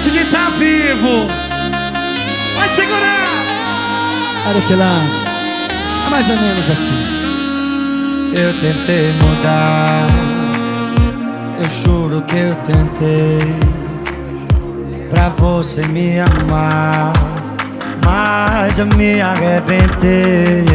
diferente de estar vivo. Vai segurar. Arequilante, é mais ou menos assim. Eu tentei mudar, eu juro que eu tentei, pra você me amar, mas eu me arrebentei.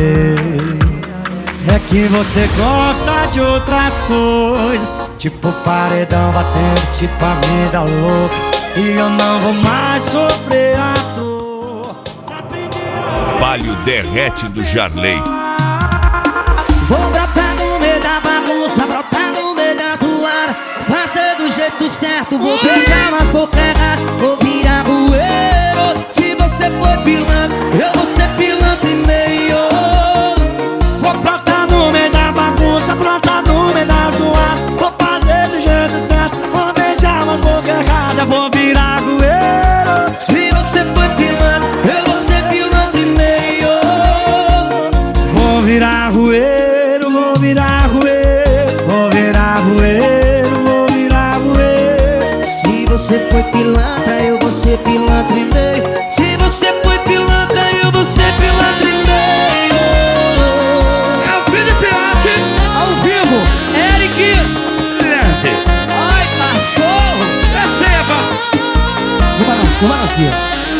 É que você gosta de outras coisas, tipo paredão batendo, tipo a vida louca, e eu não vou mais sofrer a dor. Palio derrete do Jarley. Vou brotar no meio da bagunça, brotar no meio da zoada, fazer do jeito certo, vou beijar nas bocas erradas, vou virar rueiro. Se você for pilantra, eu vou ser pilantra e meio. Vou brotar no meio da bagunça, brotar no meio da zoada, vou fazer do jeito certo, vou beijar nas bocas erradas, vou virar rueiro. Se você for pilantra, eu vou ser pilantra e meio. Vou virar rueiro. Vou virar rueiro, vou virar rueiro, vou virar rueiro. Se você foi pilantra, eu vou ser pilantra e meio. Se você foi pilantra, eu vou ser pilantra e meio. É o Felipe Arte, Ao vivo, Eric. Ai, cachorro. receba. No balanço, no balancinho.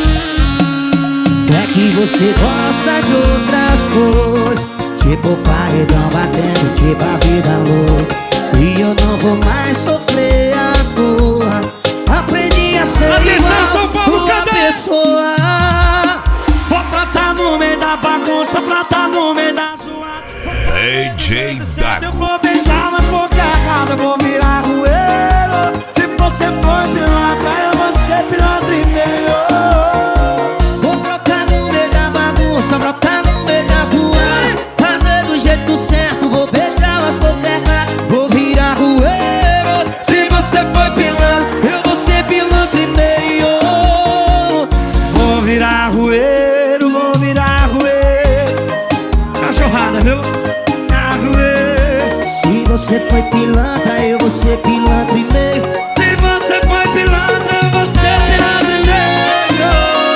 É que você gosta de outras coisas, tipo paredão batendo, tipo a vida louca, e eu não vou mais sofrer a dor. Aprendi a ser Atenção, igual São Paulo, sua cadê? pessoa. Vou brotar no meio da bagunça, brotar no meio da zoada. DJ Eu Dago. vou beijar nas bocas erradas, vou virar rueiro. Se você for pilantra, eu vou ser pilantra e meio. Vou brotar no meio da bagunça, brotar no meio da zoada, fazer do jeito certo, vou beijar as bocas erradas, vou virar rueiro. Se você foi pilantra, eu vou ser pilantra e meio. Vou virar rueiro, vou virar rueiro. Cachorrada, viu? Virar rueiro. Se você foi pilantra, eu vou ser pilantra e meio. Se você foi pilantra, eu vou ser pilantra e meio.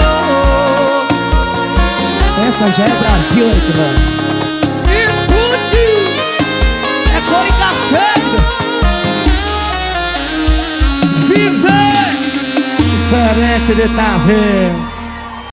Essa já é Brasil, Arequilante. Explodiu. É cor e cacete. Viver. Diferente de tá vendo.